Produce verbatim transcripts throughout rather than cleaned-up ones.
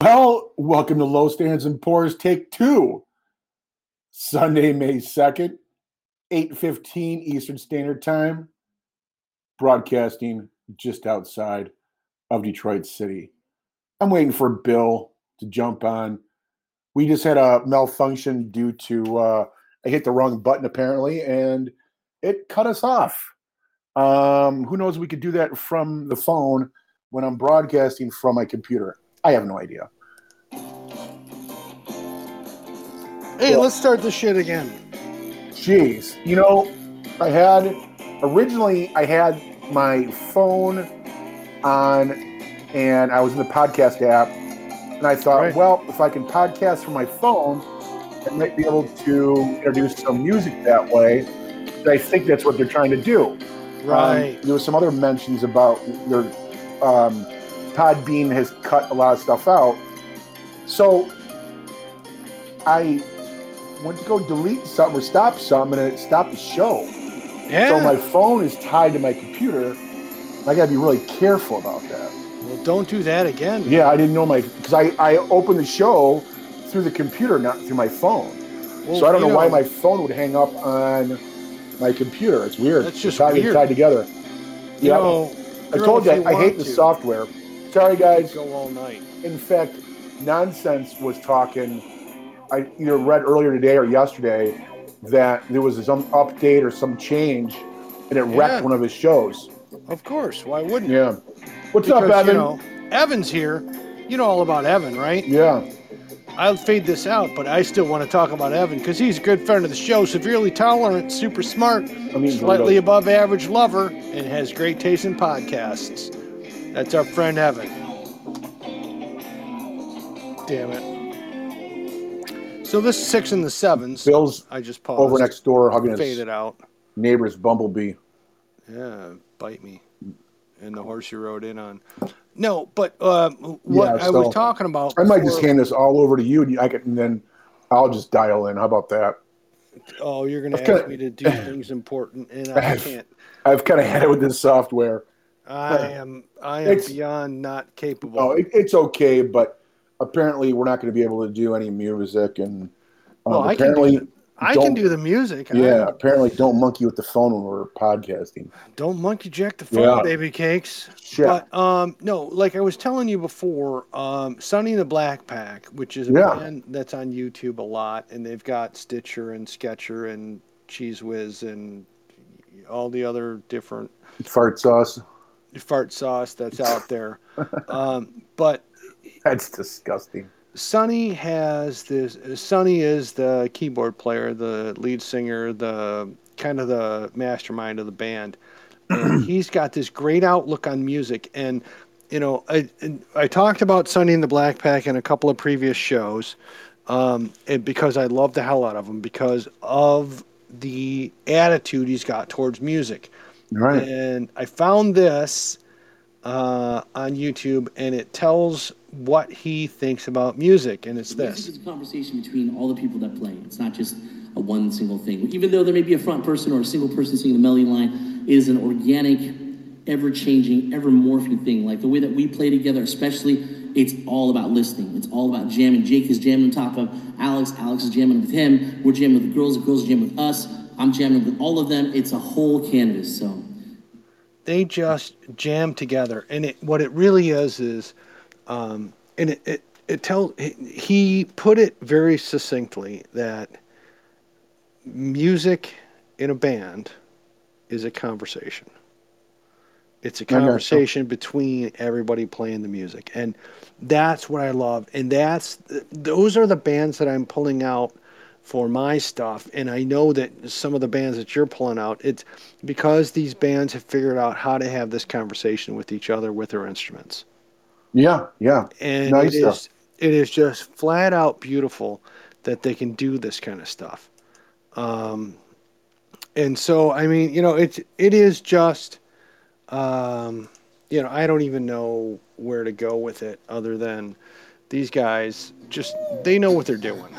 Well, welcome to Low Stands and Pours, take two. Sunday, May second, eight fifteen Eastern Standard Time, broadcasting just outside of Detroit City. I'm waiting for Bill to jump on. We just had a malfunction due to, uh, I hit the wrong button apparently, and it cut us off. Um, who knows, we could do that from the phone when I'm broadcasting from my computer. I have no idea. Hey, let's start this shit again. Jeez. You know, I had, originally I had my phone on and I was in the podcast app and I thought, right. well, if I can podcast from my phone, I might be able to introduce some music that way. And I think that's what they're trying to do. Right. Um, there was some other mentions about their, um, Podbean has cut a lot of stuff out. So I went to go delete something or stop something, and it stopped the show. Yeah. So my phone is tied to my computer. I got to be really careful about that. Well, don't do that again. Yeah, I didn't know my because I, I opened the show through the computer, not through my phone. Well, so I don't know, know why my phone would hang up on my computer. It's weird. That's just tied, weird. Tied together. You yeah. know, I told you, you I hate the to. software. Sorry, guys. Go all night. In fact, Nonsense was talking. I either read earlier today or yesterday that there was some update or some change, and it wrecked yeah. one of his shows. Of course, why wouldn't yeah. it? Yeah. What's because, up, Evan? You know, Evan's here. You know all about Evan, right? Yeah. I'll fade this out, but I still want to talk about Evan because he's a good friend of the show, severely tolerant, super smart, I mean, slightly above average lover, and has great taste in podcasts. That's our friend Evan. Damn it. So this six and the sevens. Bill's I just paused. Over next door hugging fade his it out. neighbor's bumblebee. Yeah, bite me. And the horse you rode in on. No, but uh, what yeah, so I was talking about. I might before, just hand this all over to you, and I can, and then I'll just dial in. How about that? Oh, you're going to ask kinda, me to do things important, and I I've, can't. I've kind of had it with this software. I am. I am beyond not capable. Oh, it, it's okay, but apparently we're not going to be able to do any music, and um, well, I apparently. Can do the, I can do the music. Yeah, I, apparently don't monkey with the phone when we're podcasting. Don't monkey jack the phone, yeah. baby cakes. Shit. But um, no, like I was telling you before, um, Sonny and the Black Pack, which is a yeah. band that's on YouTube a lot, and they've got Stitcher and Sketcher and Cheese Whiz and all the other different fart sauce, fart sauce that's out there. um, but that's disgusting. Sonny has this. Sonny is the keyboard player, the lead singer, the kind of the mastermind of the band. And he's got this great outlook on music. And, you know, I, I talked about Sonny and the Black Pack in a couple of previous shows um, and because I love the hell out of him because of the attitude he's got towards music. Right. And I found this uh, on YouTube, and it tells what he thinks about music, and it's this. Music is a conversation between all the people that play. It's not just a one single thing. Even though there may be a front person or a single person singing the melody line, it is an organic, ever-changing, ever-morphing thing. Like the way that we play together, especially, it's all about listening. It's all about jamming. Jake is jamming on top of Alex. Alex is jamming with him. We're jamming with the girls. The girls are jamming with us. I'm jamming with all of them. It's a whole canvas, so... They just jam together, and it, what it really is is, um, and it it, it tells he put it very succinctly that music in a band is a conversation. It's a conversation between everybody playing the music, and that's what I love. And that's those are the bands that I'm pulling out for my stuff, and I know that some of the bands that you're pulling out, it's because these bands have figured out how to have this conversation with each other with their instruments. Yeah, yeah. And nice it stuff. is it is just flat out beautiful that they can do this kind of stuff. Um, and so, I mean, you know, it's it is just, um, you know, I don't even know where to go with it other than these guys just, they know what they're doing.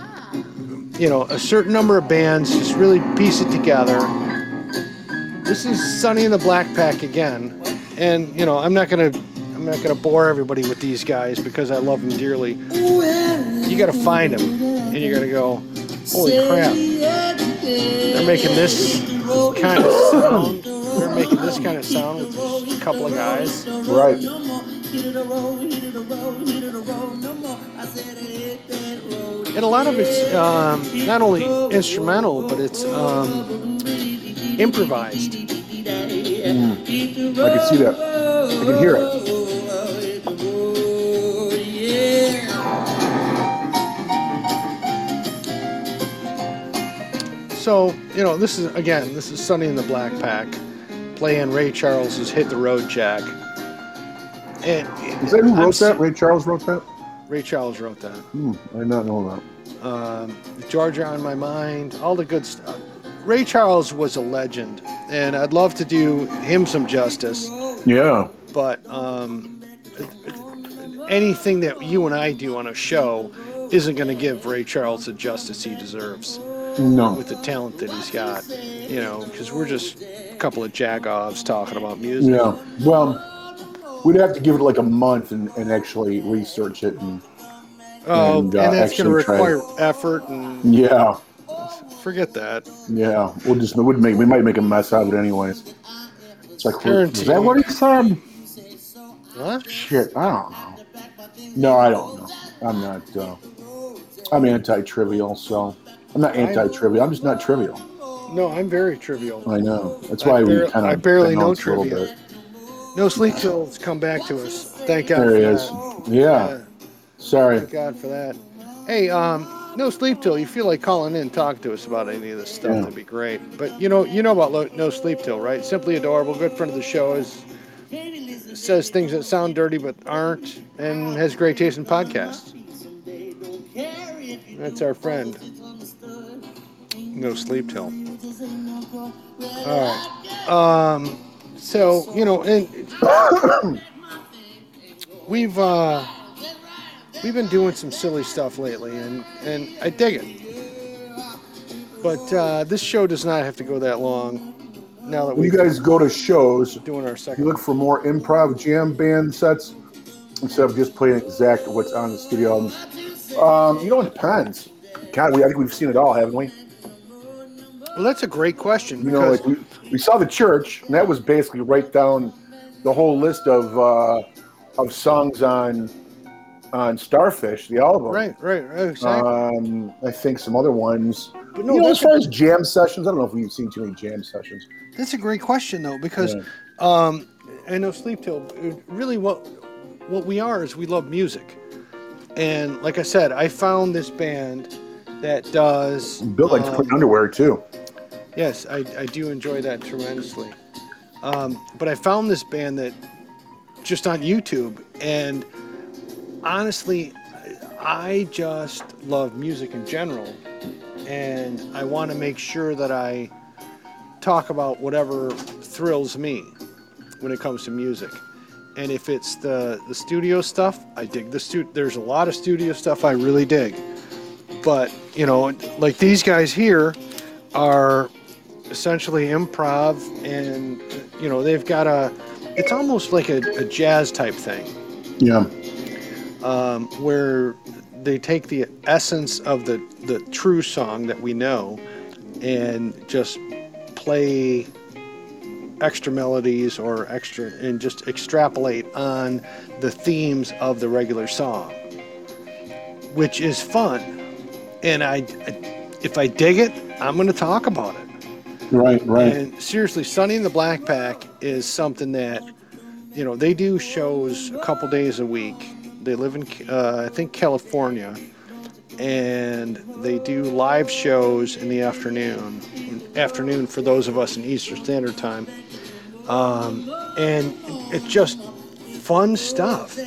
You know, a certain number of bands just really piece it together. This is Sonny and the Black Pack again. And, you know, I'm not going to, I'm not going to bore everybody with these guys because I love them dearly. You got to find them, and you got to go, holy crap! They're making this kind of sound. They're making this kind of sound with just a couple of guys. Right. And a lot of it's um, not only instrumental, but it's um, improvised. Mm. I can see that. I can hear it. So, you know, this is, again, this is Sonny and the Black Pack playing Ray Charles's Hit the Road Jack. And Is that who I'm wrote that? Ray Charles wrote that? Ray Charles wrote that. Hmm, I did not know that. Um, Georgia on My Mind, all the good stuff. Ray Charles was a legend, and I'd love to do him some justice. Yeah. But um, anything that you and I do on a show isn't going to give Ray Charles the justice he deserves. No. With the talent that he's got, you know, because we're just a couple of jagoffs talking about music. Yeah. Well, we'd have to give it like a month and, and actually research it. And, oh, and, and, uh, that's going to actually require try effort. And Yeah. forget that. Yeah. We'll just, we would make, we might make a mess out of it anyways. It's like, Guaranteed. is that what he said? What? Shit, I don't know. No, I don't know. I'm not, uh, I'm anti-trivial, so. I'm not anti-trivial. I'm just not trivial. No, I'm very trivial. I know. That's why I we bar- kind of. I barely know a little trivia. bit. No Sleep Till's come back to us. Thank God There for he is. that. Yeah. Yeah. Sorry. Thank God for that. Hey, um, No Sleep Till, you feel like calling in and talking to us about any of this stuff, Yeah. that'd be great. But you know, you know about Lo- No Sleep Till, right? Simply adorable, good friend of the show, is says things that sound dirty but aren't, and has great taste in podcasts. That's our friend. No Sleep Till. All right. Um, so you know, and we've uh, we've been doing some silly stuff lately, and and I dig it. But uh, this show does not have to go that long. Now that When you we've guys go to shows, doing our you second, look for more improv jam band sets instead of just playing exact what's on the studio albums. Um, you know, it depends. God, we, I think we've seen it all, haven't we? well, that's a great question. You know, Because like we, we saw The Church, and that was basically right down the whole list of uh, of songs on on Starfish, the album. right, right, right, exactly. Um, I think some other ones. But no, you know, that's as far as jam sessions, I don't know if we've seen too many jam sessions. That's a great question, though, because Yeah. um, I know Sleep Till. Really, what what we are is we love music, and like I said, I found this band that does. Bill likes um, putting underwear too. Yes, I, I do enjoy that tremendously. Um, but I found this band that just on YouTube, and honestly, I just love music in general, and I want to make sure that I talk about whatever thrills me when it comes to music. And if it's the, the studio stuff, I dig the stu- there's a lot of studio stuff I really dig. But, you know, like these guys here are essentially improv, and, you know, they've got a, it's almost like a, a jazz type thing. Yeah. Um, where they take the essence of the, the true song that we know and just play extra melodies or extra and just extrapolate on the themes of the regular song, which is fun. And I, if I dig it, I'm going to talk about it. Right, right. And seriously, Sonny and the Black Pack is something that, you know, they do shows a couple days a week. They live in, uh, I think, California, and they do live shows in the afternoon. Afternoon for those of us in Eastern Standard Time, um, and it's just fun stuff.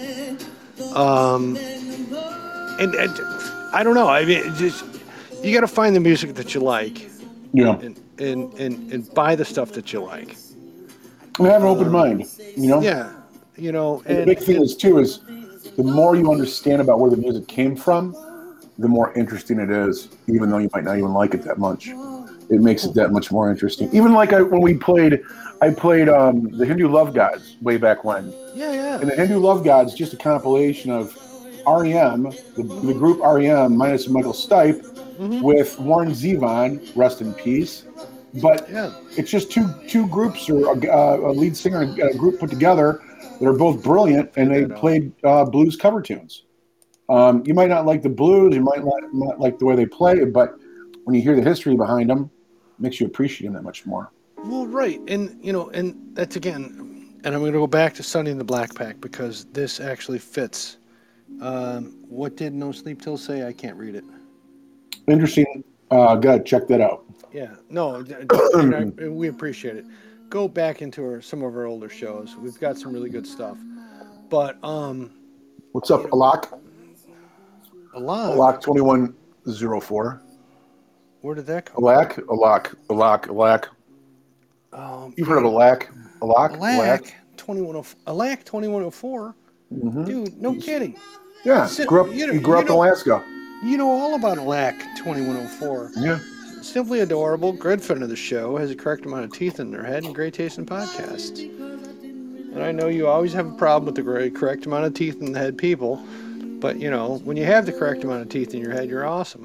Um, and, and I don't know. I mean, it just you got to find the music that you like, Yeah. and and, and and buy the stuff that you like. And have an open mind, you know? Yeah, you know. And the And, big thing is, too, is the more you understand about where the music came from, the more interesting it is, even though you might not even like it that much. it makes it that much more interesting. Even like I, when we played, I played um, the Hindu Love Gods way back when. Yeah, yeah. And the Hindu Love Gods, just a compilation of R E M, the, the group R E M minus Michael Stipe, mm-hmm. with Warren Zevon, rest in peace. But yeah. it's just two two groups or a, a lead singer and a group put together that are both brilliant, and they played uh, blues cover tunes. Um, you might not like the blues, you might not, not like the way they play it, but when you hear the history behind them, it makes you appreciate them that much more. Well, right, and you know, and that's again, and I'm going to go back to Sonny and the Black Pack because this actually fits. Um, what did No Sleep Till say? I can't read it. Interesting. Uh, gotta check that out. Yeah, no, and I, we appreciate it. Go back into our, some of our older shows. We've got some really good stuff. But um, what's up, Alak? Alak. Alak twenty-one oh four. Where did that come? Alak, Alak, Alak, Alak. Um, You've heard of Alak? Alak, Alak, twenty-one oh Alak twenty-one oh four. Mm-hmm. Dude, no kidding. Yeah, Si- grew up, you know, you grew you up know, in Alaska. You know all about Alak twenty-one oh four. Yeah. Simply adorable, good friend of the show, has a correct amount of teeth in their head, and great taste in podcasts. And I know you always have a problem with the great, correct amount of teeth in the head people, but you know, when you have the correct amount of teeth in your head, you're awesome.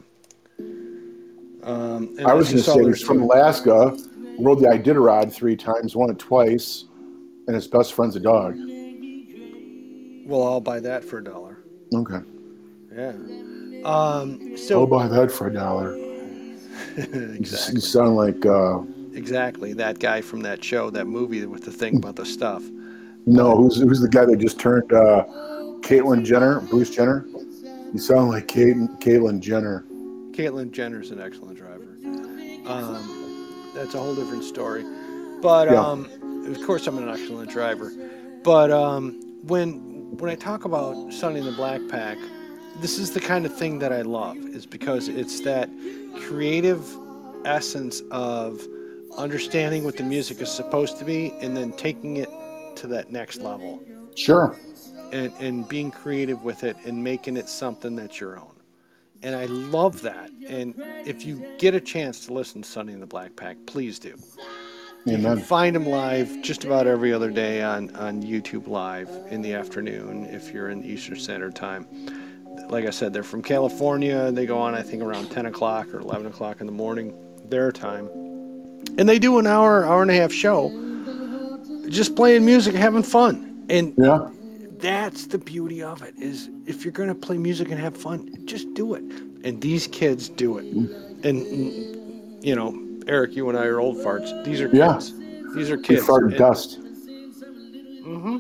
Um, I was going to say he's from Alaska, rode the Iditarod three times, won it twice, and his best friend's a dog. Well, I'll buy that for a dollar. Okay. Yeah. Um, so I'll buy that for a dollar. Exactly. You sound like uh, exactly that guy from that show, that movie with the thing about the stuff. No, but, who's who's the guy that just turned uh, Caitlyn Jenner, Bruce Jenner? You sound like Caitlyn, Caitlyn Jenner. Caitlyn Jenner's an excellent driver. Um, that's a whole different story. But yeah. um, of course, I'm an excellent driver. But um, when when I talk about Sonny and the Black Pack, this is the kind of thing that I love, is because it's that creative essence of understanding what the music is supposed to be and then taking it to that next level. Sure. And, and being creative with it and making it something that's your own. And I love that. And if you get a chance to listen to Sonny and the Black Pack, please do. You Amen. can find them live just about every other day on, on YouTube Live in the afternoon if you're in Eastern Standard Time. Like I said, they're from California. They go on, I think, around ten o'clock or eleven o'clock in the morning, their time. And they do an hour, hour and a half show just playing music, having fun. And yeah. that's the beauty of it, is if you're going to play music and have fun, just do it. And these kids do it. And, you know, Eric, you and I are old farts. These are kids. Yeah. These are kids. We fart and, dust. Mm-hmm.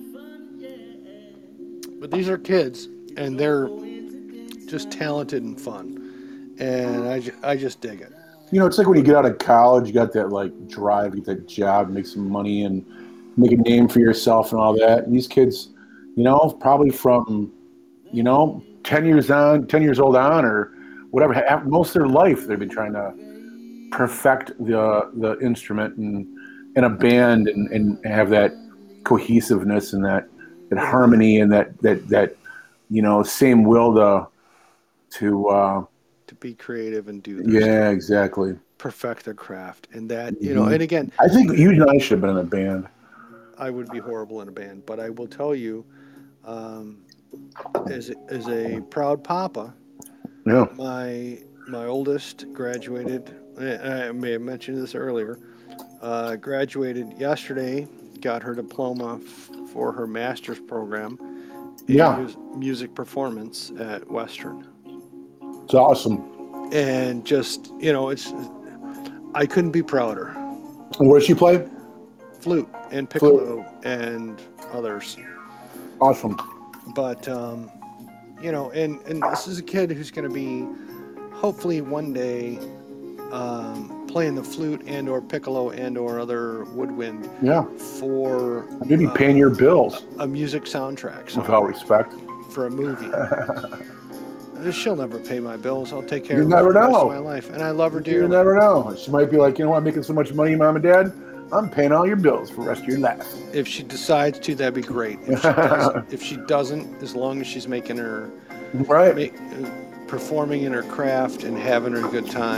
But these are kids, and they're just talented and fun. And I, ju- I just dig it. You know, it's like when you get out of college, you got that, like, drive, get that job, make some money, and make a name for yourself and all that. And these kids, you know, probably from, you know, ten years on, ten years old on, or whatever, most of their life they've been trying to perfect the the instrument and in a band and, and have that cohesiveness and that, that harmony and that, that, that, you know, same will to, to, uh, to be creative and do yeah, stuff. exactly. Perfect their craft. And that, you know, and again, I think you and I should have been in a band. I would be horrible in a band, but I will tell you, um, as, as a proud papa, yeah, my, my oldest graduated, I may have mentioned this earlier, uh, graduated yesterday, got her diploma f- for her master's program in yeah. mus- music performance at Western. It's awesome. And just, you know, it's, I couldn't be prouder. And where does she play? Flute and piccolo Flute. And others. Awesome. But, um, you know, and, and this is a kid who's going to be hopefully one day um, playing the flute and or piccolo and or other woodwind yeah. for maybe uh, paying your bills. A music soundtrack. With all respect. For a movie. She'll never pay my bills. I'll take care you of her for the know. rest of my life. And I love her dearly. You never know. She might be like, you know what, I'm making so much money, Mom and Dad, I'm paying all your bills for the rest of your life. If she decides to, that'd be great. If she doesn't, if she doesn't as long as she's making her right, make, uh, performing in her craft and having her a good time,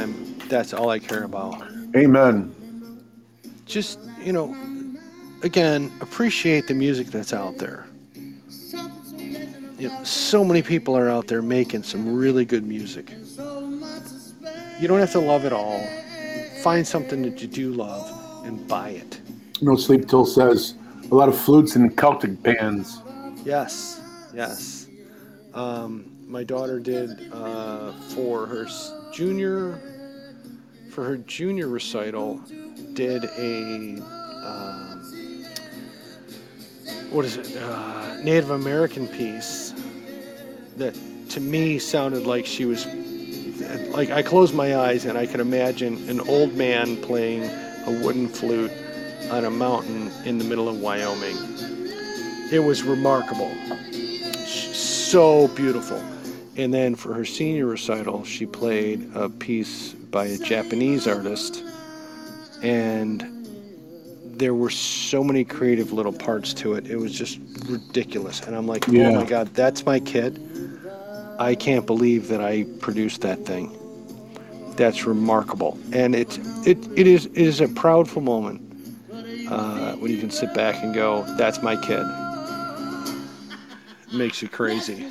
That's all I care about. Amen. Just, you know, again, appreciate the music that's out there. You know, so many people are out there making some really good music. You don't have to love it all. Find something that you do love and buy it. No Sleep Till says a lot of flutes and Celtic bands. Yes, yes. Um, my daughter did uh, for her junior for her junior recital. Did a um, what is it? Uh, Native American piece that to me sounded like she was like I closed my eyes and I could imagine an old man playing a wooden flute on a mountain in the middle of Wyoming. It was remarkable, so beautiful. And then for her senior recital, she played a piece by a Japanese artist, and there were so many creative little parts to it. It was just ridiculous. And I'm like, Yeah. oh my God, that's my kid. I can't believe that I produced that thing. That's remarkable. And it, it, it, is, it is a proudful moment uh, when you can sit back and go, that's my kid. It makes you crazy.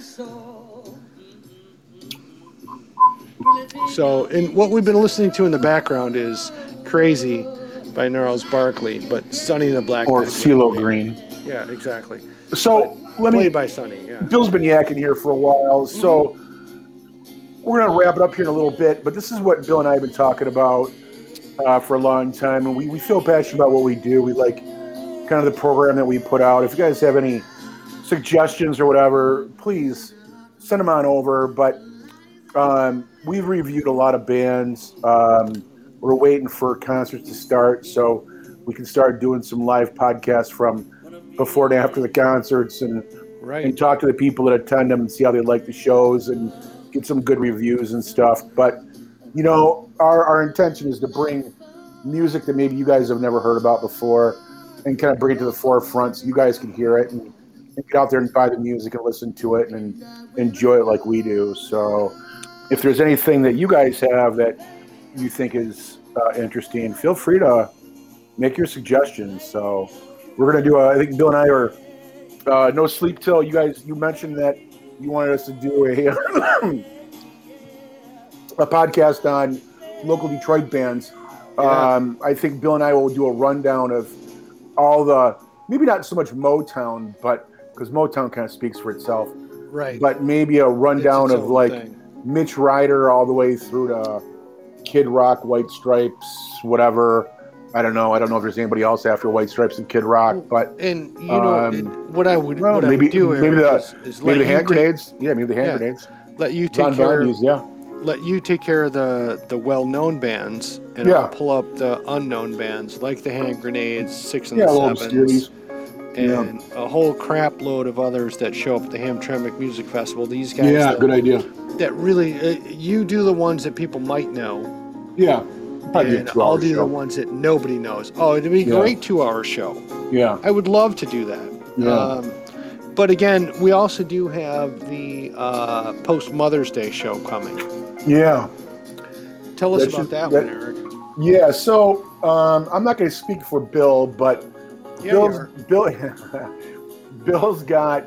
So, and what we've been listening to in the background is Crazy by Gnarls Barkley, but Sonny and the Black Or Penguin. CeeLo Green. Yeah, exactly. So let me. Played by Sonny, yeah. Bill's been yakking here for a while, so we're going to wrap it up here in a little bit. But this is what Bill and I have been talking about uh, for a long time, and we, we feel passionate about what we do. We like kind of the program that we put out. If you guys have any suggestions or whatever, please send them on over. But um, we've reviewed a lot of bands. Um, we're waiting for concerts to start so we can start doing some live podcasts from before and after the concerts and Right. and talk to the people that attend them and see how they like the shows and get some good reviews and stuff. But, you know, our, our intention is to bring music that maybe you guys have never heard about before and kind of bring it to the forefront so you guys can hear it and, and get out there and buy the music and listen to it and enjoy it like we do. So if there's anything that you guys have that you think is uh, interesting, feel free to make your suggestions. So we're going to do a, I think Bill and I are uh, No Sleep Till. You guys, you mentioned that you wanted us to do a, a podcast on local Detroit bands. Yeah. Um, I think Bill and I will do a rundown of all the, maybe not so much Motown, but because Motown kind of speaks for itself, Right. but maybe a rundown It's its of own like thing. Mitch Ryder all the way through to Kid Rock, White Stripes, whatever. I don't know. I don't know if there's anybody else after White Stripes and Kid Rock, but And you know Um, it, what I would well, what I maybe would do maybe Eric, the is, is maybe let the hand you take, grenades. Yeah, maybe the hand Yeah. grenades. let you take John care Bondi's, yeah. let you take care of the the well-known bands, and Yeah. I'll pull up the unknown bands like the Hand Grenades, Six and Yeah, the little Sevens, obscurities. and a whole crap load of others that show up at the Hamtramck Music Festival. These guys, Yeah, that, good idea. that really uh, you do the ones that people might know, Yeah, probably a and two-hour I'll do show. the ones that nobody knows. Oh, it'd be a Yeah. great two-hour show. Yeah, I would love to do that. Yeah. Um, but again, we also do have the uh, post Mother's Day show coming. yeah, Tell us That about should- that, that- one, Eric. yeah. So um, I'm not going to speak for Bill, but Yeah, Bill's, you are. Bill, Bill's got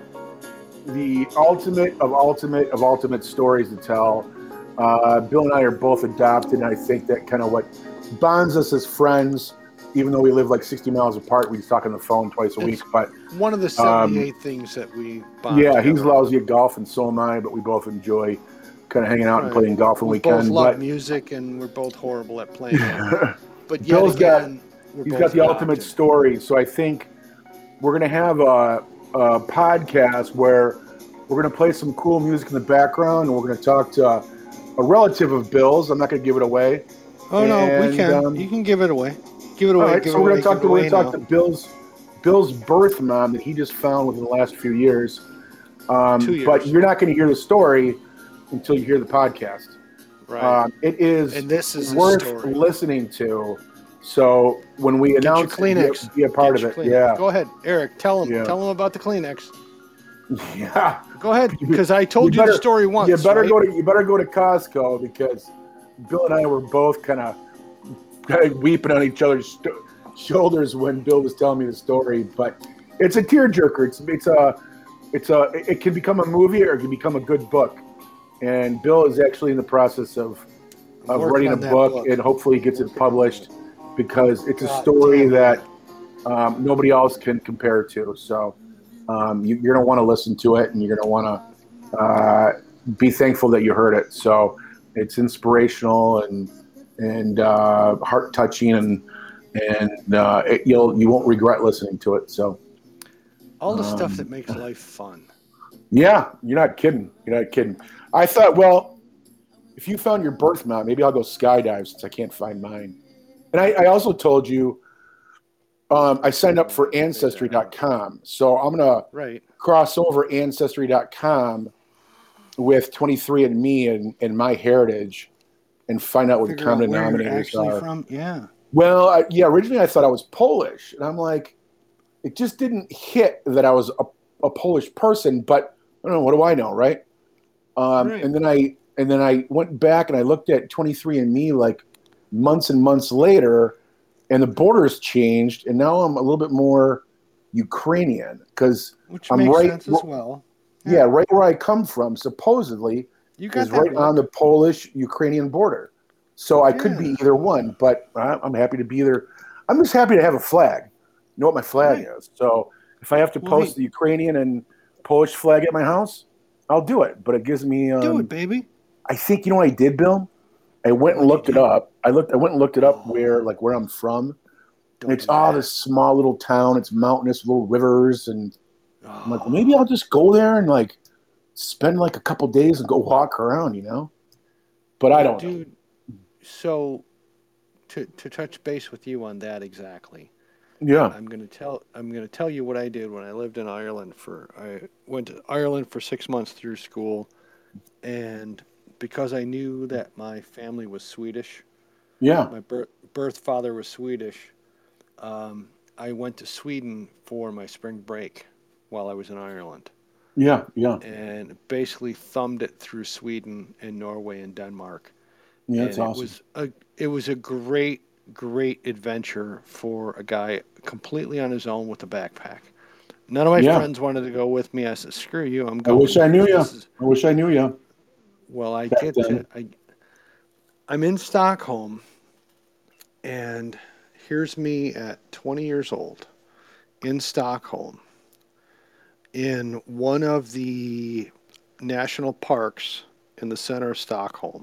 the ultimate of ultimate of ultimate stories to tell. Uh, Bill and I are both adopted, and I think that kind of what bonds us as friends, even though we live like sixty miles apart, we talk on the phone twice a week. It's But One of the seventy-eight things that we bond Um, yeah, together he's on. lousy at golf, and so am I. But we both enjoy kind of hanging out and Right. playing golf when We we both can. love But music, and we're both horrible at playing it. But yet Bill's got- again, we're he's both got the ultimate adopted. story. So I think we're going to have a, a podcast where we're going to play some cool music in the background, and we're going to talk to a, a relative of Bill's. I'm not going to give it away. Oh no, we and, can. um, you can give it away. Give it away. All right, give so it we're away, going to talk give to it we're away going to talk now. to Bill's Bill's birth mom that he just found within the last few years. Um, Two years. But you're not going to hear the story until you hear the podcast. Right. Um, it is And this is a worth story. listening to. So when we Get your announce it, Kleenex. be, be a part Get of your it. Kleenex. Yeah. Go ahead, Eric. Tell him. Yeah. Tell him about the Kleenex. Yeah. Go ahead, because I told you, better, the story once. You better right? go to you better go to Costco because Bill and I were both kind of kind of weeping on each other's st- shoulders when Bill was telling me the story. But it's a tearjerker. It's it's a it's a it can become a movie or it can become a good book. And Bill is actually in the process of of Working writing a on that book, book. and hopefully he gets it published because it's a God story damn it. that um, nobody else can compare to. So um, you, you're going to want to listen to it, and you're going to want to uh, be thankful that you heard it. So it's inspirational and and uh, heart touching, and and uh, it, you'll you won't regret listening to it. So All the stuff um, that makes life fun. yeah, you're not kidding. You're not kidding. I thought, well, if you found your birth mount, maybe I'll go skydive since I can't find mine. And I, I also told you um, I signed up for Ancestry dot com. So I'm going to Right. cross over Ancestry dot com with twenty-three and me and, and my heritage and find out what the Figure out common where you're denominators actually are. from. Yeah. Well, I, yeah, originally I thought I was Polish. And I'm like, it just didn't hit that I was a, a Polish person. But I don't know, what do I know, right? Um, Right. And then I and then I went back and I looked at twenty-three and me like months and months later, and the borders changed, and now I'm a little bit more Ukrainian because Which I'm makes right, sense as well. yeah, right where I come from, supposedly, You got is that right look. on the Polish-Ukrainian border. So I could be Yeah. either one, but I- I'm happy to be either. I'm just happy to have a flag. You know what my flag Right. is. So if I have to Well, post hey- the Ukrainian and Polish flag at my house, I'll do it. But it gives me. Um, Do it, baby. I think you know what I did, Bill. I went and What'd you looked it do? up. I looked. I went and looked it up Oh. where, like, where I'm from. Don't It's do all that. this small little town. It's mountainous, little rivers, and Oh. I'm like, well, maybe I'll just go there and like spend like a couple days and go walk around, you know. But I don't know. Dude, so to to touch base with you on that exactly. Yeah, I'm gonna tell I'm gonna tell you what I did when I lived in Ireland for I went to Ireland for six months through school, and because I knew that my family was Swedish, yeah, my birth birth father was Swedish, um, I went to Sweden for my spring break while I was in Ireland, yeah, yeah, and basically thumbed it through Sweden and Norway and Denmark. yeah. That's and awesome. it was a it was a great great adventure for a guy completely on his own with a backpack. None of my Yeah. friends wanted to go with me. I said, "Screw you, I'm I going." wish I knew you. This is- I wish I knew you. well, I Back get then. to I, I'm in Stockholm, and here's me at twenty years old in Stockholm, in one of the national parks in the center of Stockholm.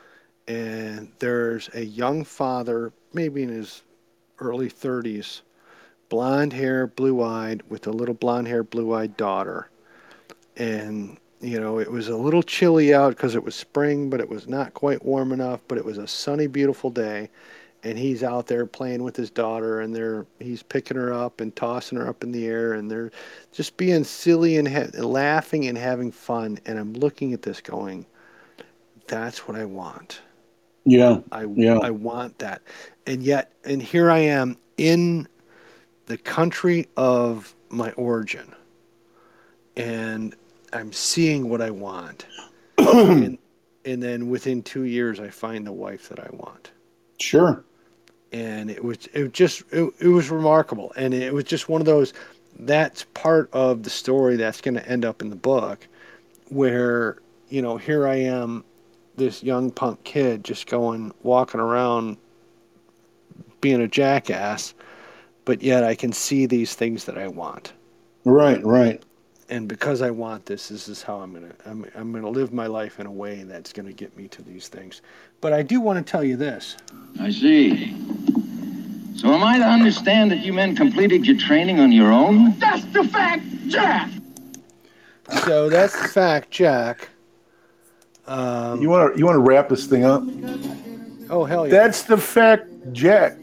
And there's a young father, maybe in his early thirties, blonde hair, blue eyed, with a little blonde hair, blue eyed daughter. And, you know, it was a little chilly out because it was spring, but it was not quite warm enough. But it was a sunny, beautiful day. And he's out there playing with his daughter, and they're he's picking her up and tossing her up in the air, and they're just being silly and ha- laughing and having fun. And I'm looking at this going, that's what I want. Yeah, I, yeah. I want that. And yet, and here I am in the country of my origin, and I'm seeing what I want. and, and then within two years, I find the wife that I want. Sure. And it was, it just, it, it was remarkable. And it was just one of those, that's part of the story that's going to end up in the book where, you know, here I am, this young punk kid just going, walking around being a jackass, but yet I can see these things that I want. Right, right. And because I want this, this is how I'm gonna I'm, I'm gonna live my life in a way that's gonna get me to these things. But I do want to tell you this. I see. So am I to understand that you men completed your training on your own? That's the fact, Jack! So that's the fact, Jack. Um, You want to you want to wrap this thing up? oh hell yeah! That's the fact, Jack.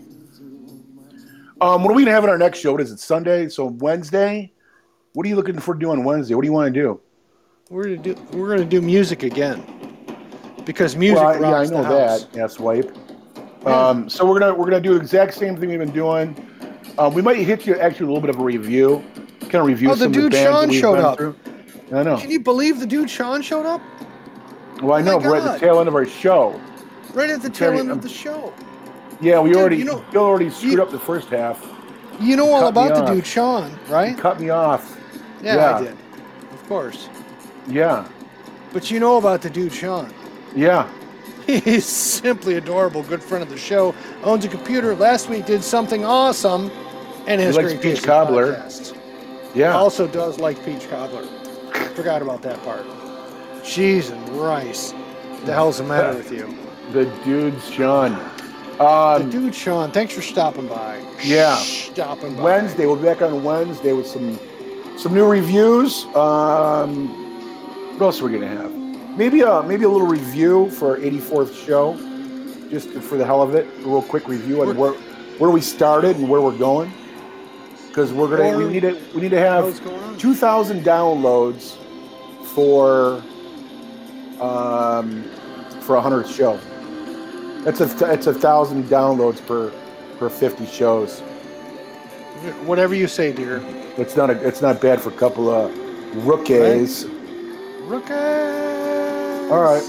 Um, what are we gonna have on our next show? What is it? Sunday? So Wednesday. What are you looking for doing Wednesday? What do you want to do? We're gonna do we're gonna do music again because music Well, I- yeah, I rocks know the house. that. Ass wipe. Um, so we're gonna we're gonna do the exact same thing we've been doing. Um, we might hit you actually a little bit of a review, kind of review Oh, the some of the dude bands Sean that we've showed been up. through. I know. Can you believe the dude Sean showed up? Well, I Oh my know we're at the God. tail end of our show. Right at the tell tail you, end I'm- of the show. Yeah, we Dude, already you know- Bill already screwed you- up the first half. You know all cut me about the off. dude Sean, He right? cut me off. Yeah, yeah. I did. Of course. Yeah. But you know about the dude Sean. Yeah. He's simply adorable, good friend of the show. Owns a computer. Last week did something awesome, and has He likes great peach taste in cobbler. podcasts. Yeah. Also does like peach cobbler. Forgot about that part. Cheese and rice. The hell's the matter with you? The dude Sean. The Um, dude Sean, thanks for stopping by. Yeah. Stopping by. Wednesday, we'll be back on Wednesday with some some new reviews. Um, what else are we gonna have? Maybe a maybe a little review for our eighty-fourth show, just for the hell of it. A real quick review on where where we started and where we're going. Because we're gonna we Or- need to we need to What's have going on? two thousand downloads for um for a hundredth show. That's a it's a thousand downloads per per fifty shows. Whatever you say, dear. It's not a it's not bad for a couple of rookies. Rookies. All right.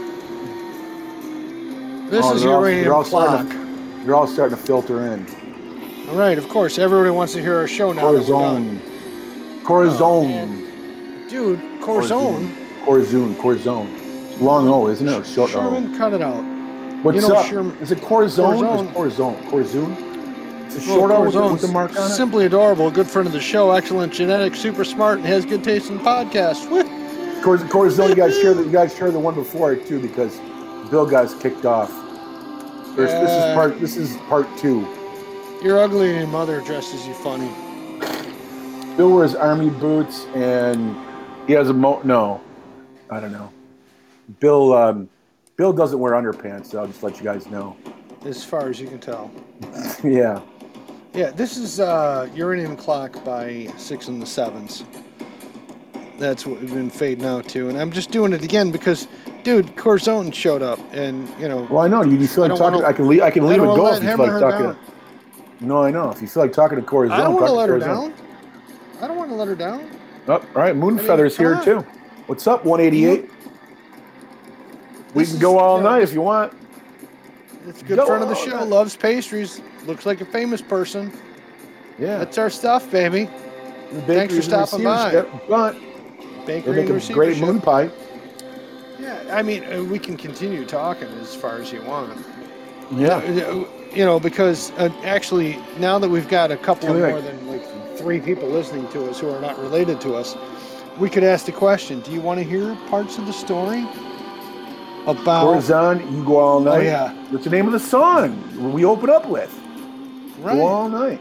This Oh, is they're your all- uranium they're all clock. starting You're all starting to filter in. All right, of course. Everybody wants to hear our show now. that we're done. Corazon. Corazon. Dude, Corazon. Corazon. Corazon. Long O, isn't it? Short O. Sherman, cut it out. What's you know, up? Sherman- Is it Corazon or is Corazon. it Corazon? Corazon? It's a Well, short O with, the- Corazon's with the mark on it? simply adorable, a good friend of the show, excellent genetics, super smart, and has good taste in podcasts. Woo. Cor- Corazon, you guys share the you guys share the one before it too because Bill got us kicked off. There's, this is Uh, part this is part two. You're ugly and your mother dresses you funny. Bill wears army boots and he has a mo no. I don't know. Bill um, Bill doesn't wear underpants, so I'll just let you guys know. As far as you can tell. Yeah. Yeah, this is uh, Uranium Clock by Six and the Sevens. That's what we've been fading out to. And I'm just doing it again because, dude, Corazon showed up. And, you know, Well, I know you, you feel I like don't talking. wanna- I can leave. I can I leave don't and wanna go let if you him feel or like her talking. down. To, no, I know. If you feel like talking to Corazon, I don't want to talk let her Corazon. down. I don't want to let her down. Oh, all right, mean, Moonfeather's come here on. too. What's up, one eighty-eight? We This can is- go all you know, night if you want. It's a good Go friend of the on. show, loves pastries, looks like a famous person. Yeah. That's our stuff, baby. The thanks for bakeries and stopping by. receivership, But they Bakery make and a great receivership. moon pie. Yeah, I mean, uh, we can continue talking as far as you want. Yeah. Uh, You know, because uh, actually, now that we've got a couple of Tell me, more like- than like three people listening to us who are not related to us, we could ask the question: do you want to hear parts of the story about? Corazon, you go all night. Oh, yeah. What's the name of the song we open up with? Right. Go all night.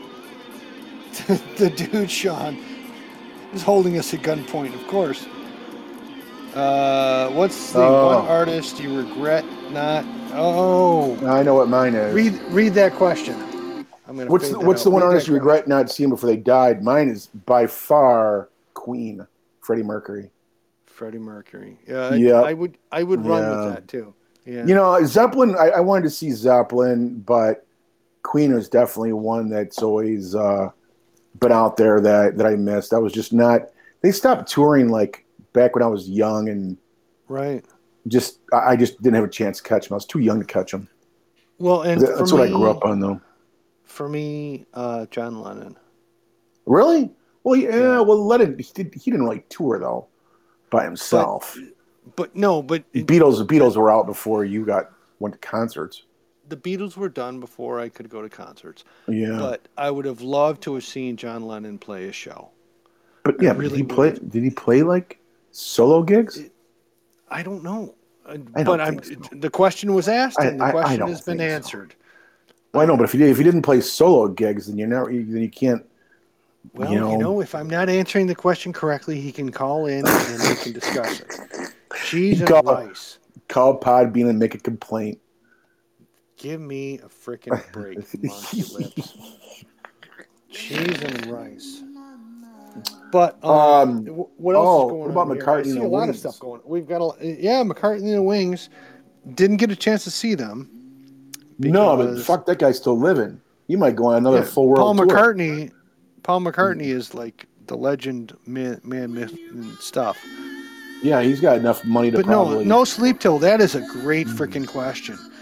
The dude Sean is holding us at gunpoint, of course. Uh, what's the Oh. one artist you regret not? Oh, I know what mine is. read read that question. I'm gonna. what's fade the, that what's out. the one Read that artist you question. regret not seeing before they died? Mine is by far Queen, Freddie Mercury. Freddie Mercury. Yeah, I, Yep. I would. I would run Yeah. with that too. Yeah. You know, Zeppelin, I, I wanted to see Zeppelin, but Queen was definitely one that's always uh, been out there that, that I missed. I was just not, they stopped touring like back when I was young and right. just, I I just didn't have a chance to catch them. I was too young to catch them. Well, and That's for what me, I grew up on, though. For me, uh, John Lennon. Really? Well, yeah, Yeah. well, let it, he, did, he didn't really tour, though, by himself. But no, but it- Beatles, the Beatles were out before you got went to concerts. the Beatles were done before I could go to concerts. Yeah. But I would have loved to have seen John Lennon play a show. But yeah, I but really did he play? would. Did he play like solo gigs? I don't know. Uh, I but don't I'm, think so. the question was asked, I- and the I- I question don't has been think so. answered. Well, I know, but if you did, if you didn't play solo gigs, then you're not. Then you can't. Well, you you know, know, if I'm not answering the question correctly, he can call in and we can discuss it. Cheese and Call- rice. call Podbean and make a complaint. Give me a freaking break, monkey lips. Cheese and rice. But um, Um, wh- what else oh, is going what about on here? McCartney I see and a the lot of Wings? stuff going. We've got a yeah, McCartney and the Wings. Didn't get a chance to see them. No, but because- fuck, that guy's still living. He might go on another Yeah, full world Paul tour. McCartney. Paul McCartney is like the legend, man, man myth, and stuff. Yeah, he's got enough money to But probably. no, no sleep till. That is a great freaking question.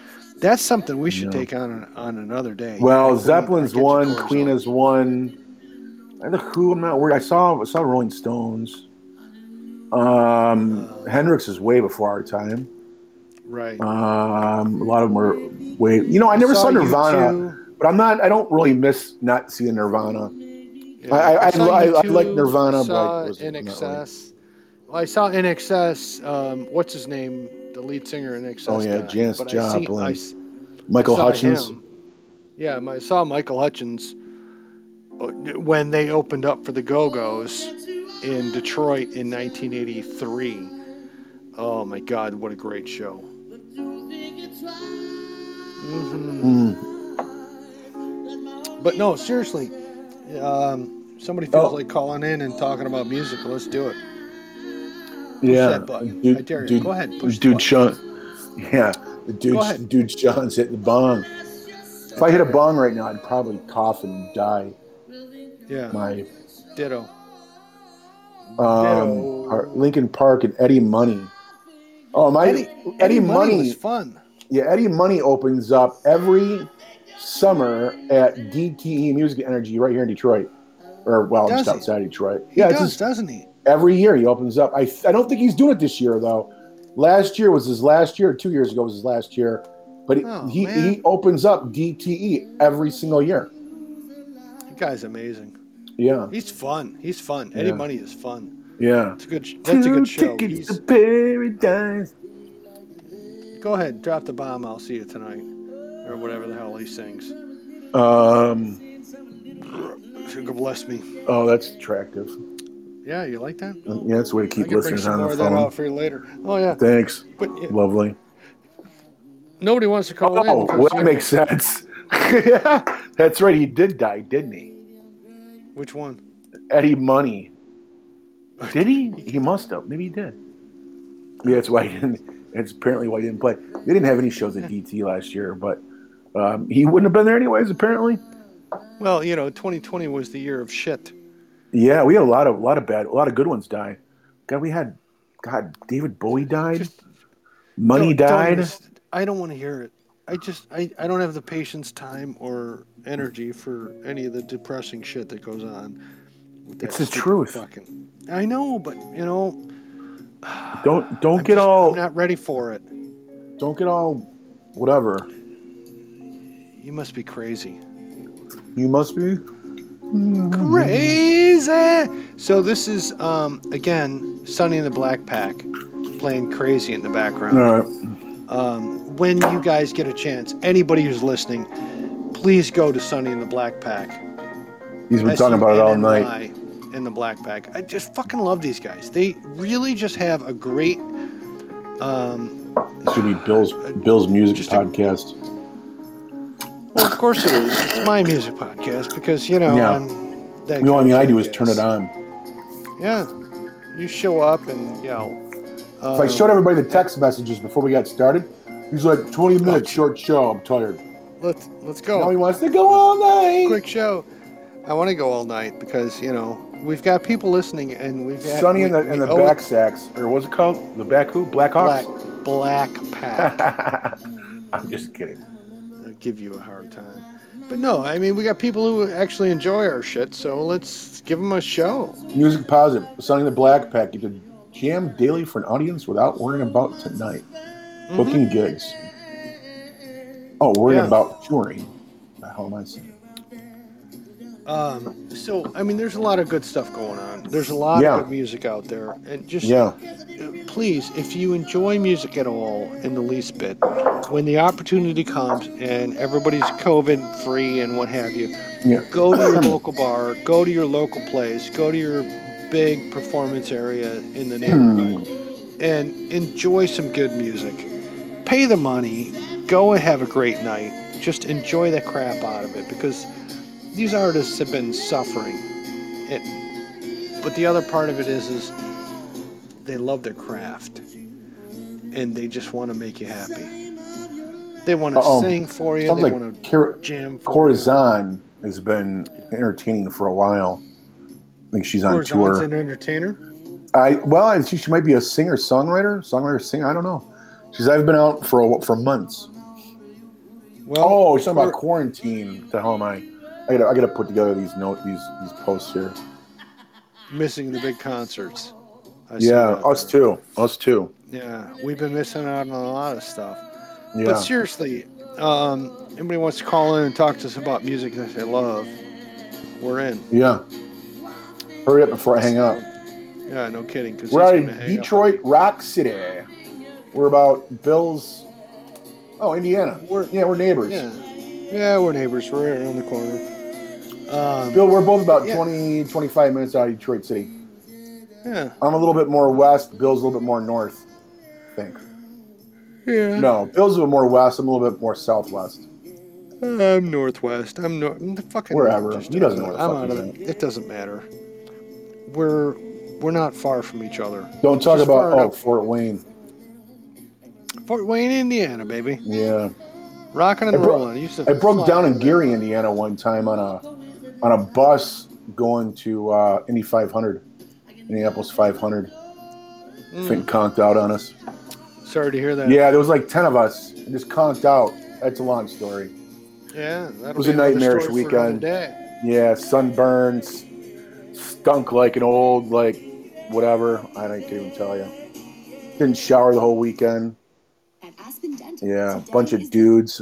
That's something we should Yeah. take on on another day. Well, Yeah, Zeppelin's get your one, chords Queen on. is one. And the Who, I'm not worried. I saw I saw Rolling Stones. Um, Uh, Hendrix is way before our time. Right. Um, a lot of them were way. You know, I never saw U Nirvana, two. but I'm not. I don't really miss not seeing Nirvana. Yeah, I I, I, saw I, I U two, like Nirvana, I saw but it was In not really. Excess. Well, I saw In Excess. Um, what's his name? The lead singer in Excess. Oh yeah, died. Janis But I see, Joplin, I, s- Michael I saw Hutchins. him. Yeah, I saw Michael Hutchins uh, when they opened up for the Go-Go's in Detroit in nineteen eighty-three. Oh my God, what a great show! hmm Mm. But no, seriously, um, somebody feels Oh. like calling in and talking about music. Let's do it. Yeah, that button. dude, I dare you. dude, Go ahead, push the dude, button. Sean. Yeah, the Go dude, ahead. dude, Sean's hitting the bong. If I hit a bong right now, I'd probably cough and die. Yeah. My Ditto. um, Ditto. Par- Lincoln Park and Eddie Money. Oh my, Eddie, Eddie, Eddie Money Money. was fun. Yeah, Eddie Money opens up every summer at D T E Music Energy right here in Detroit, or well, Does just he? outside Detroit. He yeah, it's does, just, doesn't he? every year he opens up. I I don't think he's doing it this year though. Last year was his last year. Two years ago was his last year. But he, Oh, he, man. he opens up D T E every single year. The guy's amazing. Yeah. He's fun. He's fun. Eddie Yeah. Money is fun. Yeah. It's a good. That's a good show. Tickets He's, to paradise. go ahead, drop the bomb. I'll see you tonight, or whatever the hell he sings. Um. God bless me. Oh, that's attractive. Yeah, you like that? Yeah, that's the way to I keep can bring listeners some on more the of that phone. out for you later. Oh yeah, Thanks. but yeah, Lovely. nobody wants to call in. Oh, 'cause, well, you that know- makes sense. Yeah, that's right. He did die, didn't he? Which one? Eddie Money. Did he? He must have. Maybe he did. Yeah, that's why he didn't. It's apparently why he didn't play. They didn't have any shows at D T last year, but um, he wouldn't have been there anyways. Apparently. Well, you know, twenty twenty was the year of shit. Yeah, we had a lot of a lot of bad, a lot of good ones die. God, we had, God, David Bowie died. Just- Money Don't- don't died. even- I don't want to hear it. I just, I, I don't have the patience, time, or energy for any of the depressing shit that goes on. with that It's the stupid truth. Fucking, I know, but you know, Don't don't I'm get just- all I'm not ready for it. don't get all whatever. You must be crazy. You must be. Crazy. So this is um again Sonny and the Black Pack playing Crazy in the background. All right. Um, when you guys get a chance, anybody who's listening, please go to Sonny and the Black Pack. He's been talking about it all night. S U N N Y in the Black Pack. I just fucking love these guys. They really just have a great. Um, This should be Bill's Bill's music Just a- podcast. well, of course it is. It's my music podcast because you know Yeah. I'm. That The only thing kind I of do is jackass. turn it on. Yeah, you show up and you know. If I showed everybody the text messages before we got started, he's like, twenty minutes, short show, I'm tired. Let's let's Now he go. wants to go all night. Quick show. I want to go all night because you know we've got people listening and we've got Sonny we, and the, we and the owe back sacks, or what's it called? The back who? Black Blackhawks? Black Pack. I'm just kidding. I'll give you a hard time. But no, I mean, we got people who actually enjoy our shit, so let's give them a show. Music positive. Sonny and the Black Pack. You can jam daily for an audience without worrying about tonight. Booking gigs. Oh, worrying Yeah. about touring. The hell am I saying? Um, so, I mean, there's a lot of good stuff going on. There's a lot Yeah. of good music out there. And just, Yeah. uh, please, if you enjoy music at all in the least bit, when the opportunity comes and everybody's COVID free and what have you, Yeah. go to your local bar, go to your local place, go to your big performance area in the neighborhood, and enjoy some good music. Pay the money, go and have a great night. Just enjoy the crap out of it because these artists have been suffering. It, but the other part of it is, is they love their craft, and they just want to make you happy. They want to Uh-oh. sing for you. Sounds They like want to Cor- jam for Corazon has been entertaining for a while. I think she's you. on Corazon's tour. an entertainer. I well, I think she might be a singer, songwriter, songwriter, singer. I don't know. She's I've been out for a, for months. Well, Oh, you're talking about we're- quarantine. What the hell am I? I gotta, I gotta put together these note, these these posts here. missing the big concerts. I see Yeah, that us there. too. Us too. Yeah, we've been missing out on a lot of stuff. Yeah. But seriously, um, anybody wants to call in and talk to us about music that they love, we're in. Yeah. Hurry up before I hang up. Yeah, no kidding. Because We're out in Detroit, Rock City. We're about Bill's. Oh, Indiana. We're- yeah, we're neighbors. Yeah, yeah, we're neighbors. We're right around the corner. Um, Bill, we're both about Yeah. twenty, twenty-five minutes out of Detroit City. yeah, I'm a little bit more west. Bill's a little bit more north, I think. yeah. No, Bill's a little more west. I'm a little bit more southwest. I'm northwest. I'm north. The fucking Wherever. just He doesn't know doesn't- where the I'm fuck out of he's it. It doesn't matter. We're we're not far from each other. Don't talk Just about far oh enough. Fort Wayne. Fort Wayne, Indiana, baby. Yeah, Rocking and I bro- rolling. I used to I broke fly down in over there. Gary, Indiana, one time on a on a bus going to uh, Indy five hundred, Indianapolis five hundred. Mm. Thing conked out on us. Sorry to hear that. Yeah, there was like ten of us. And just conked out. That's a long story. Yeah, that was a nightmarish weekend. Day. Yeah, sunburns, stunk like an old like whatever. I don't even tell you. Didn't shower the whole weekend. At Aspen Dental, Yeah, today bunch of is the- dudes.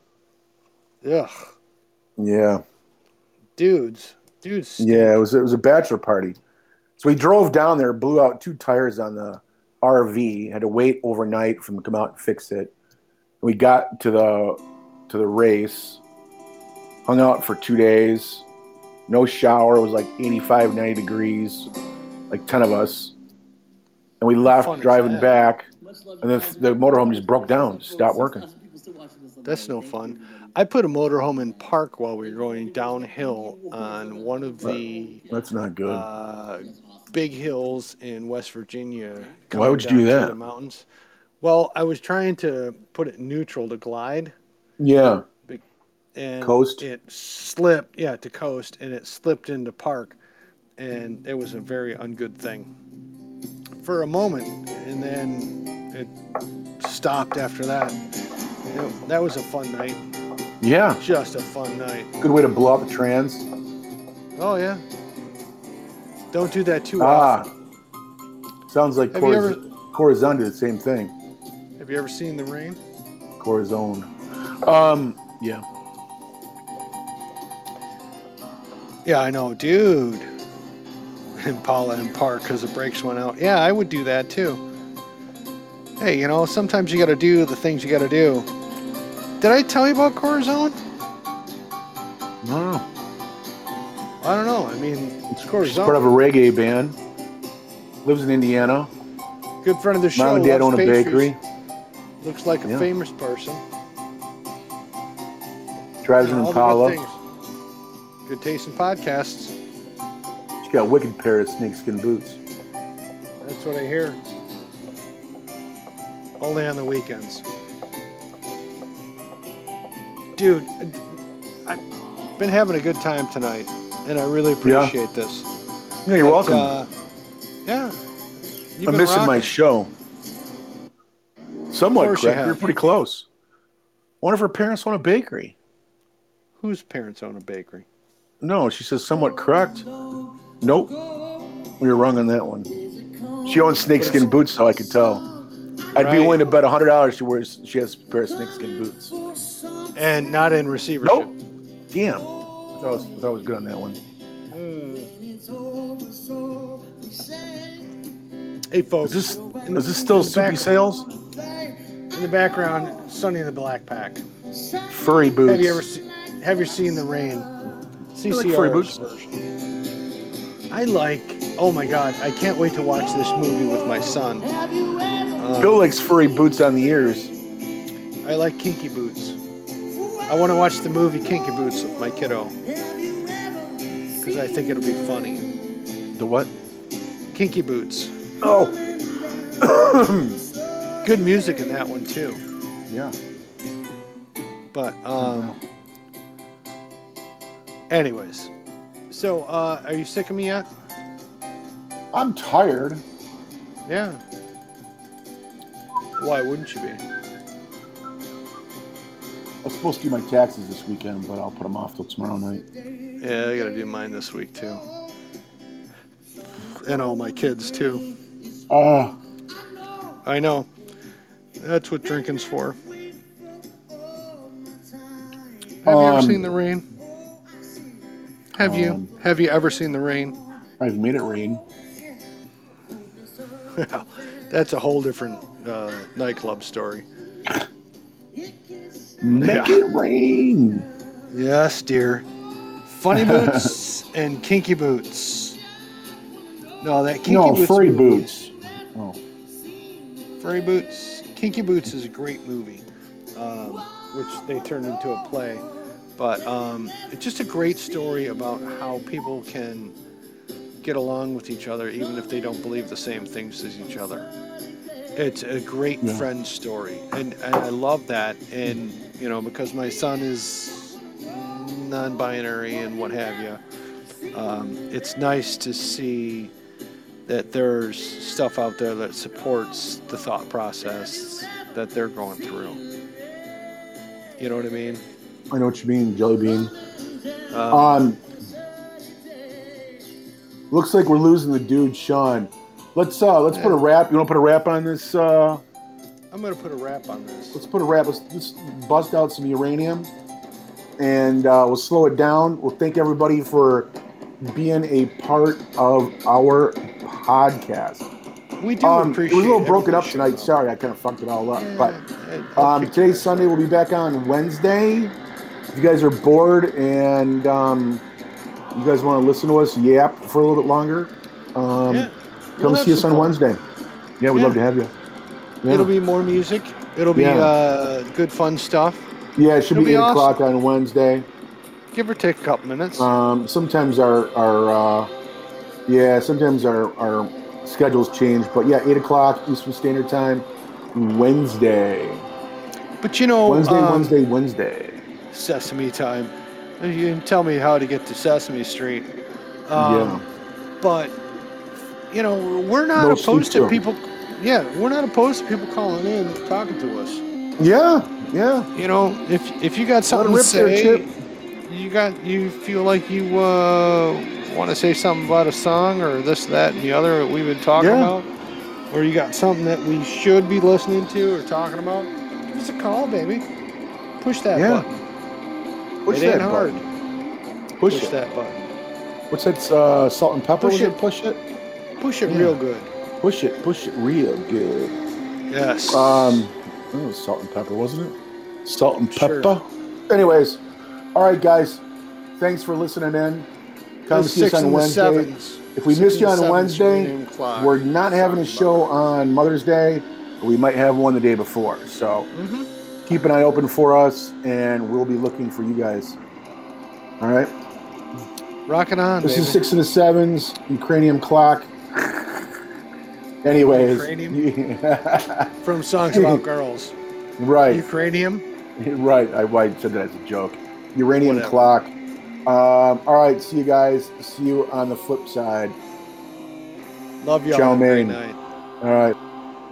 Ugh, Yeah, dudes, dudes. stink. yeah. It was it was a bachelor party. So we drove down there, blew out two tires on the R V. Had to wait overnight for them to come out and fix it. We got to the to the race. Hung out for two days. No shower. It was like eighty-five, ninety degrees. Like ten of us. And we left fun is driving that? back. And then the motorhome just broke down. Just stopped working. That's no fun. I put a motorhome in park while we were going downhill on one of the That's not good. uh, big hills in West Virginia. Why coming would you do down to that? The mountains. Well, I was trying to put it neutral to glide, Yeah. and Coast? it slipped. Yeah, to coast, and it slipped into park, and it was a very ungood thing for a moment, and then it stopped after that. It- that was a fun night. Yeah. Just a fun night. Good way to blow out the trans. Oh yeah. Don't do that too Ah. often. Sounds like Have you ever- Coraz- Corazon did the same thing. Have you ever seen the rain? Corazon. Um, yeah. Yeah, I know, dude. Impala in park because the brakes went out. Yeah, I would do that too. Hey, you know, sometimes you got to do the things you got to do. Did I tell you about Corazon? No. I don't know. I mean, it's She's part of Corazon. a reggae band. Lives in Indiana. Good friend of the show. Mom and dad loves own a pastries. bakery. Looks like a Yeah. famous person. Drives Yeah, an all the good Impala. things. Good taste in podcasts. She's got a wicked pair of snakeskin boots. That's what I hear. Only on the weekends. Dude, I've been having a good time tonight, and I really appreciate this. Yeah, you're But, welcome. Uh, yeah. You've I'm been missing my rocking. show. Somewhat course you correct. You're have. pretty close. One of her parents own a bakery. Whose parents own a bakery? No, she says somewhat correct. Nope. We were wrong on that one. She owns snakeskin boots, so I could tell. I'd be Right. willing to bet one hundred dollars she wears. She has a pair of snakeskin boots. And not in receivership. Nope. Damn. I thought I was, I thought I was good on that one. Hey, folks. Is this is this still in the back- Soupy Sales? In the background, Sonny and the Black Pack. Furry boots. Have you ever se- have you seen the rain? C like C furry R boots. version. I like. Oh my God! I can't wait to watch this movie with my son. Um, Bill likes furry boots on the ears. I like kinky boots. I want to watch the movie Kinky Boots with my kiddo because I think it'll be funny. The what? Kinky Boots. Oh. Good music in that one too. Yeah. But um. Anyways, so uh, are you sick of me yet? I'm tired. Yeah. Why wouldn't you be? was supposed to do my taxes this weekend, but I'll put them off till tomorrow night. Yeah, I got to do mine this week too, and all my kids too. Uh, I know. That's what drinking's for. Have you ever Um, seen the rain? Have um, you? Have you ever seen the rain? I've made it rain. That's a whole different uh, nightclub story. Make Yeah. it rain. Yes, dear. Funny boots and kinky boots. No, that kinky No, boots. furry movie- boots. Oh, Furry Boots. Kinky Boots is a great movie, um, which they turned into a play. But um, it's just a great story about how people can get along with each other even if they don't believe the same things as each other. It's a great Yeah. friend story, and, and I love that. And you know, because my son is non-binary and what have you, um, it's nice to see that there's stuff out there that supports the thought process that they're going through. You know what I mean? I know what you mean, Jelly Bean. Um, Um, looks like we're losing the dude, Sean. Let's uh, let's put a wrap. You want to put a wrap on this? Uh, I'm gonna put a wrap on this. let's put a wrap. Let's just bust out some uranium, and uh, we'll slow it down. We'll thank everybody for being a part of our podcast. We do Um, it appreciate was a little broken up everybody's tonight. show. Sorry, I kind of fucked it all up. Yeah, But I'll um, kick today's you Sunday. We'll be back on Wednesday. If you guys are bored and um, you guys want to listen to us yap for a little bit longer, um, Yeah. come We'll have see us some on fun. Wednesday. Yeah, we'd Yeah. love to have you. Yeah. It'll be more music. It'll be Yeah. uh, good, fun stuff. yeah, it should it'll be be eight awesome. o'clock on Wednesday. Give or take a couple minutes. Um, sometimes our our uh, yeah, sometimes our our schedules change, but yeah, eight o'clock Eastern Standard Time, Wednesday. but you know, Wednesday, um, Wednesday, Wednesday. Sesame time. You can tell me how to get to Sesame Street. Um, Yeah. But, you know, we're not No opposed sleep to till. people. Yeah, we're not opposed to people calling in and talking to us. Yeah, yeah. You know, if if you got something to rip there, say, Chip. you got you feel like you uh, want to say something about a song or this, that, and the other that we've been talking Yeah. about, or you got something that we should be listening to or talking about, give us a call, baby. Push that Yeah. button. Push it ain't that hard. button. Push, Push it. that button. What's that? Uh, salt and pepper? Push Was it. it? Push it. Push it Yeah. real good. Push it. Push it real good. Yes. Um, that was salt and pepper, wasn't it? Salt and Sure. pepper. Anyways, all right, guys. Thanks for listening in. Come The see us six on and the Wednesday. sevens. If we Six missed you and on the sevens Wednesday, Union Clock. we're not having a Sorry show about on Mother's Day. But we might have one the day before. So that. Mhm. keep an eye open for us, and we'll be looking for you guys. All right. Rocking on, This baby. is Six and the Sevens, Ukrainian Clock. Anyways. From Songs About Girls. right. Ukrainian. Right. I, I said that as a joke. Uranium Whatever. Clock. Um, all right. See you guys. See you on the flip side. Love y'all. Chow Have a great mein. night. All right.